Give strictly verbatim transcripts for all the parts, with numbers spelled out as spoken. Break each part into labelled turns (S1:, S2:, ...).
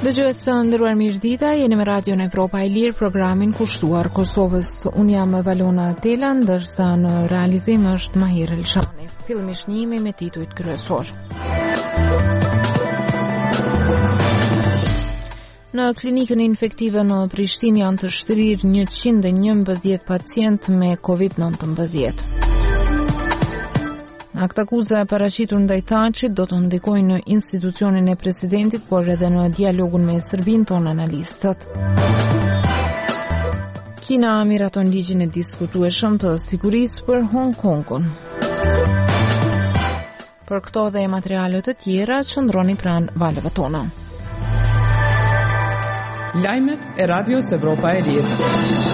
S1: Dëgjues së nderuar mirëdita, jeni me Radion Evropa e Lirë, programin kushtuar Kosovës. Unë jam Valona Tela, ndërsa në realizim është Mahir Elshani. Fillimisht njëmi me titujt kryesor. Në klinikën infektive në Prishtinë janë të shtrirë njëqind e njëmbëdhjetë pacient me covid nëntëmbëdhjetë. Akt akuza e paraqitur ndaj Thaçit do të ndikojnë në institucionin e presidentit, por edhe në dialogun me Serbinë, tonë analistët. Kina miraton ligjin e diskutueshëm të sigurisë për Hong Kongun. Për këto dhe materiale të tjera, qëndroni pranë valëve tona.
S2: Lajmet e Radios Evropa e Lirë.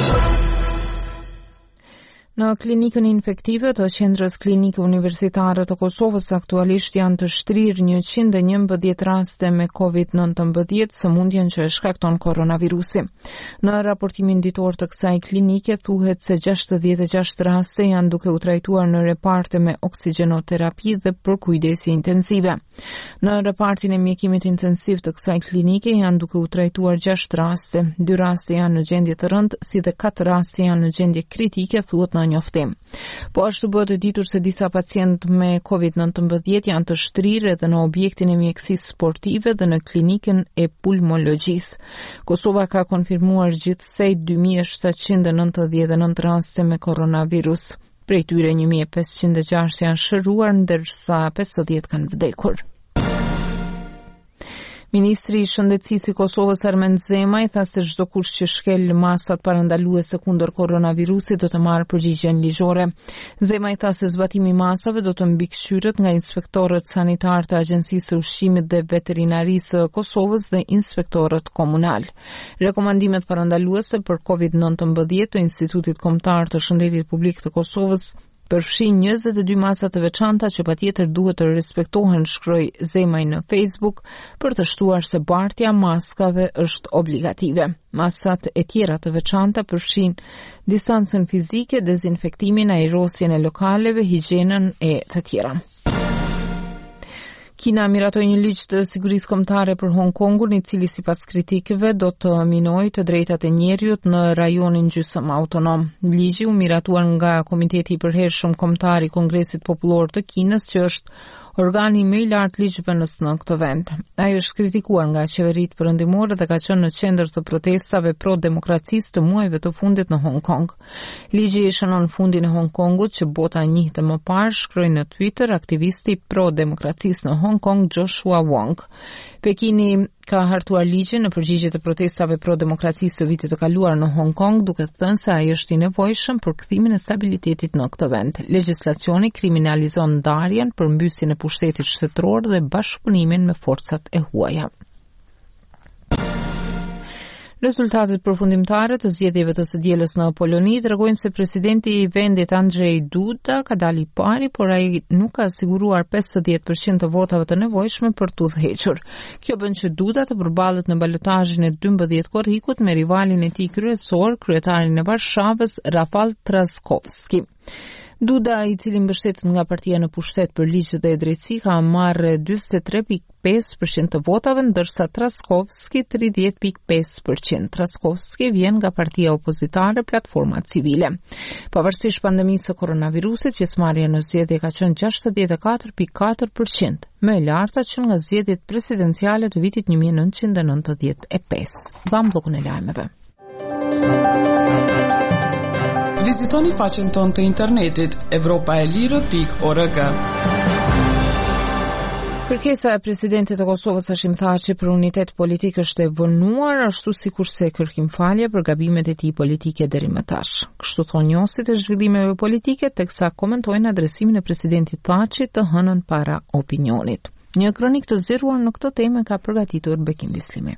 S1: Në klinikën infektive të qendrës klinike universitare të Kosovës aktualisht janë të shtrirë njëqind e njëmbëdhjetë raste me covid nëntëmbëdhjetë, sëmundjen që e shkakton koronavirusi. Në raportimin ditor të kësaj klinike thuhet se gjashtëdhjetë e gjashtë raste janë duke u trajtuar në reparte me oksigenoterapi dhe për kujdesje intensive. Në repartin e mjekimit intensiv të kësaj klinike janë duke u trajtuar gjashtë raste, dy raste janë në gjendje të rëndë, si dhe katër raste janë në gjendje kritike, thuhet në njoftim. Po ashtu bëhet e ditur se disa pacient me covid nëntëmbëdhjetë janë të shtrirë edhe në objektin e mjekësisë sportive dhe në klinikën e pulmologjisë. Kosova ka konfirmuar gjithsej dy mijë shtatëqind e nëntëdhjetë e nëntë raste me koronavirus. Prej tyre një mijë e pesëqind e gjashtë janë shëruar, ndërsa pesëdhjetë kanë vdekur. Ministri i Shëndetësisë i Kosovës Armend Zemaj tha se çdo kush që shkel masat parandaluese kundër koronavirusit do të marrë përgjigjen ligjore. Zemaj tha se zbatimi i masave do të mbikëqyret nga inspektorët sanitar të Agjencisë së Ushqimit dhe Veterinarisë së Kosovës dhe inspektorët komunal. Rekomandimet parandaluese për covid nëntëmbëdhjetë të Institutit Kombëtar të Shëndetit Publik të Kosovës përfshin njëzet e dy masa të veçanta që patjetër duhet të respektohen, shkroi Zemaj në Facebook, për të shtuar se bartja maskave është obligative. Masat e tjera të veçanta përfshin distancën fizike, dezinfektimin, ajrosjen e lokaleve, higjienën e të tjera. Kina miratoi një ligj të sigurisë kombëtare për Hong Kongun, i cili sipas kritikëve do të minojë të drejtat e njerëzit në rajonin gjysmë autonom. Ligji u miratuar nga Komiteti i Përhershëm Kombëtar i Kongresit Popullor të Kinës, që është organi më i lartë ligjvënës në këtë vend. Ai është kritikuar nga qeveritë perëndimore dhe ka qenë në qendër të protestave pro-demokracisë të muajve të fundit në Hong Kong. Ligji i shënon fundin e Hong Kongut që bota njihte më parë, shkroi në Twitter aktivisti pro-demokracisë në Hong Kong Joshua Wong. Pekini ka hartuar ligjin në përgjigje të protestave pro-demokracisë së vitit të kaluar në Hong Kong, duke thënë se ai është i nevojshëm për kthimin e stabilitetit në këtë vend. Legjislacioni kriminalizon ndarjen, përmbysjen e pushtetit shtetëror dhe bashkëpunimin me forcat e huaja. Rezultatet përfundimtare të zgjedhjeve të së dielës në Poloni tregojnë se presidenti i vendit Andrzej Duda ka dalë i pari, por ai nuk ka siguruar pesëdhjetë përqind të votave të nevojshme për t'u udhëhequr. Kjo bën që Duda të përballet në balotazhin e dymbëdhjetë korrikut me rivalin e tij kryesor, kryetarin e Varshavës Rafal Trzaskowski. Duda, i cili mbështetet nga partia në pushtet për ligj dhe drejtësi, ka marrë njëzet e tre pikë pesë përqind të votave, ndërsa Trzaskowski tridhjetë pikë pesë përqind. Trzaskowski vjen nga partia opozitare Platforma Civile. Pavarësisht pandemisë së koronavirusit, pjesëmarrja në zgjedhje ka qenë gjashtëdhjetë e katër pikë katër përqind, më e larta që nga zgjedhjet presidenciale të vitit një mijë e nëntëqind e nëntëdhjetë e pesë. Vam bllokun e lajmeve.
S2: Vizitoni faqen tonë të internetit evropaelire pikë org.
S1: Kërkesa e presidentit të Kosovës Hashim Thaçi për unitet politik është e vënuar, ashtu sikurse kërkimfalje për gabimet e tij politike deri më tash. Kështu thonë njohësit e zhvillimeve politike, teksa komentojnë adresimin e presidentit Thaçi të hënën para opinionit. Një kronik të zgjeruar në këtë temë ka përgatitur Bekim Bislimi.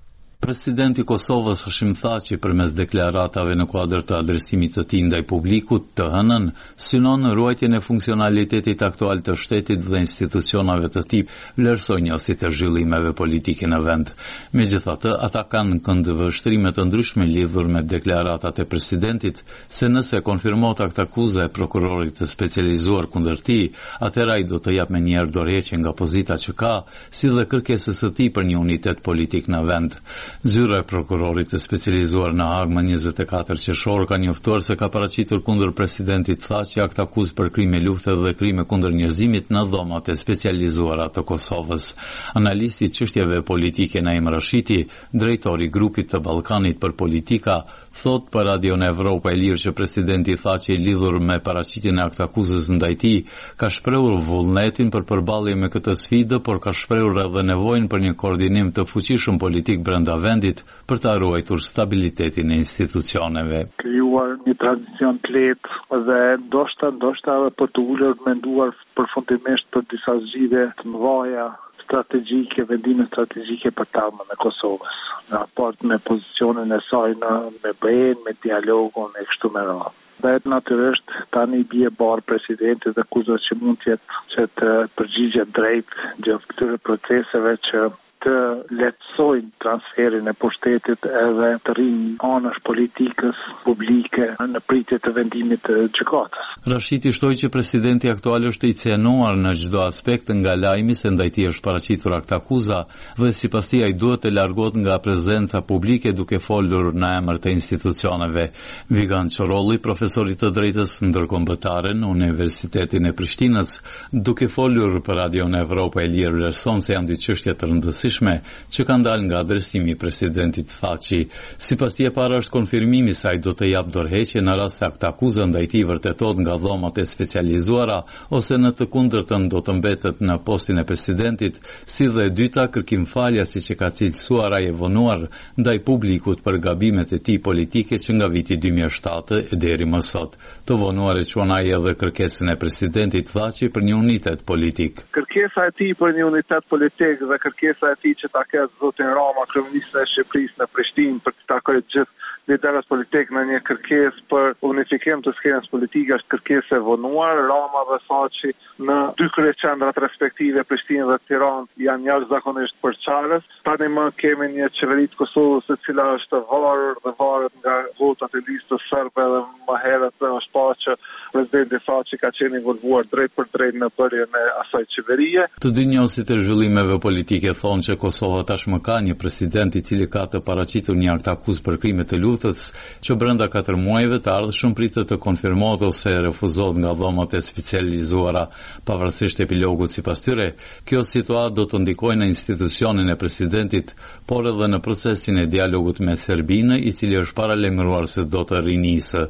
S3: Presidenti i Kosovës Hashim Thaçi përmes deklaratave në kuadër të adresimit të tij ndaj publikut të hënën synon në ruajtjen e funksionalitetit aktual të shtetit dhe institucionave të tij, vlerësoi njësit të zhvillimeve politike në vend. Megjithatë, ata kanë këndvështrime të ndryshme lidhur me deklaratat e presidentit, se nëse konfirmohet akt akuze e prokurorit të specializuar kundër tij, atëherë ai do të jap menjëherë dorëheqje nga pozita që ka, si dhe kërkesës së tij për një unitet politik në vend. Zyra e prokurorit të specializuar në Hag më njëzet e katër qershor ka njoftuar se ka paraqitur kundër presidentit Thaçi akt akuz për krime lufte dhe krime kundër njerëzimit në dhomat e specializuara të Kosovës. Analisti i çështjeve politike Naim Rashiti, drejtori i grupit të Ballkanit për politika, thot për Radion Evropa e Lirë që presidenti Thaçi i lidhur me paraqitjen e akt akuzës ndaj tij ka shprehur vullnetin për përballje me këtë sfidë, por ka shprehur edhe nevojën për një koordinim të fuqishëm politik brenda vendit për të ruajtur stabilitetin e institucioneve.
S4: Krijuar një tradicion të lehtë dhe ndoshta ndoshta edhe për të ulur menduar përfundimisht për disa zgjidhje të mëdha strategjike, vendime strategjike për tarmën e Kosovës, në raport me pozicionin e saj në me B E-n, me dialogun e kështu me radhë. Dhe natyrisht tani bie barë presidentit dhe kudo që mund të jetë që të përgjigjet drejt gjatë këtyre proceseve që të lehtësojnë transferin e pushtetit edhe të rrinë anësh politikës publike në pritje të vendimit të gjykatës.
S3: Rashiti shtoi që presidenti aktual është i cenuar në çdo aspekt nga lajmi se ndaj tij është paraqitur akt akuza dhe sipas tij ai duhet të largohet nga prezenca publike duke folur në emër të institucioneve. Vigan Çorolli, profesor i të drejtës ndërkombëtare në Universitetin e Prishtinës, duke folur për Radion Evropa e Lirë, vlerëson se janë dy çështje të rëndësishme që kanë dalë nga adresimi i presidentit Thaçi. Sipas tij, e para është konfirmimi se ai do të jap dorëheqje në rast se akt akuza ndaj tij vërtetohet nga dhomat e specializuara ose në të kundërtën do të mbetet në postin e presidentit, si dhe e dyta kërkim faljasi që ka cilësuar ai e vonuar ndaj publikut për gabimet e tij politike që nga viti dy mijë e shtatë deri më sot. Të vonuar e quan ai edhe kërkesën e presidentit Thaçi për një unitet politik.
S4: Kërkesa e tij për një unitet politik dhe kërkesa e tij që ta ketë zotin Rama, kryeministrin e Shqipërisë në Prishtinë, për të takojë gjithë liderët politik në një kërkesë për unifikim të skenës politike është kërkesë e vonuar. Rama dhe Thaçi në dy kryeqendrat respektive, Prishtinë dhe Tiranë, janë jashtëzakonisht përçarës. Tani më kemi një qeveri të Kosovës e cila është varur dhe varet nga votat e listës serbe dhe më herët është pa që presidenti Thaçi ka qenë involvuar drejt për drejt në bërjen e asaj qeverie.
S3: Të dy njohësit e zhvillimeve politike thonë që Kosova tashmë ka një president i cili ka të paraqitur një akt akuz për krime të luftës që brenda katër muajve të ardhshëm pritet të konfirmohet ose refuzohet nga dhomat e specializuara. Pavarësisht epilogut sipas tyre, kjo situatë do të ndikojë në institucionin e presidentit, por edhe në procesin e dialogut me Serbinë, i cili është paralajmëruar se do të rinisë.